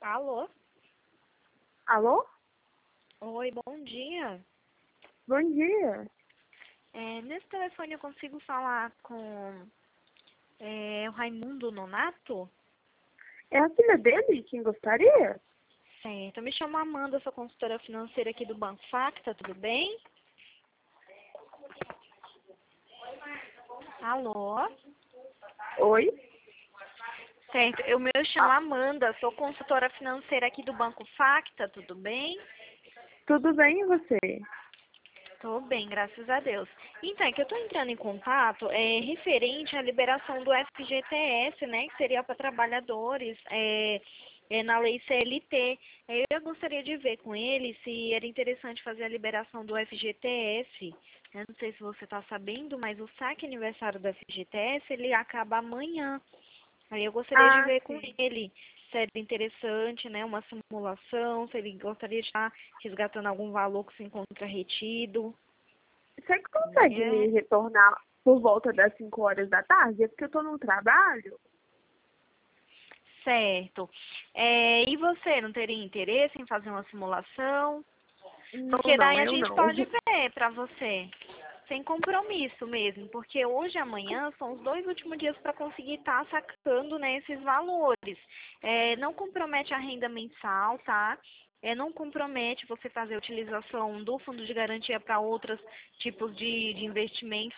Alô? Alô? Oi, bom dia. Bom dia. Nesse telefone eu consigo falar com o Raimundo Nonato? É a filha dele? Quem gostaria? Certo, eu me chamo Amanda, sou consultora financeira aqui do Banco Facta, tudo bem? Alô? Oi? Certo, eu me chamo Amanda, sou consultora financeira aqui do Banco Facta, tudo bem? Tudo bem e você? Tô bem, graças a Deus. Então, é que eu tô entrando em contato referente à liberação do FGTS, né, que seria para trabalhadores, na lei CLT. Eu gostaria de ver com ele se era interessante fazer a liberação do FGTS. Eu não sei se você está sabendo, mas o saque aniversário do FGTS, ele acaba amanhã. Aí eu gostaria de ver com Sim. ele se era interessante, né, uma simulação, se ele gostaria de estar resgatando algum valor que se encontra retido. Você consegue me É, retornar por volta das 5 horas da tarde? É porque eu tô no trabalho. certo. E você não teria interesse em fazer uma simulação? Não, Porque daí não, a eu gente não. pode ver para você. Sem compromisso mesmo, porque hoje e amanhã são os dois últimos dias para conseguir estar sacando, né, esses valores. Não compromete a renda mensal, tá? Não compromete você fazer a utilização do fundo de garantia para outros tipos de investimentos,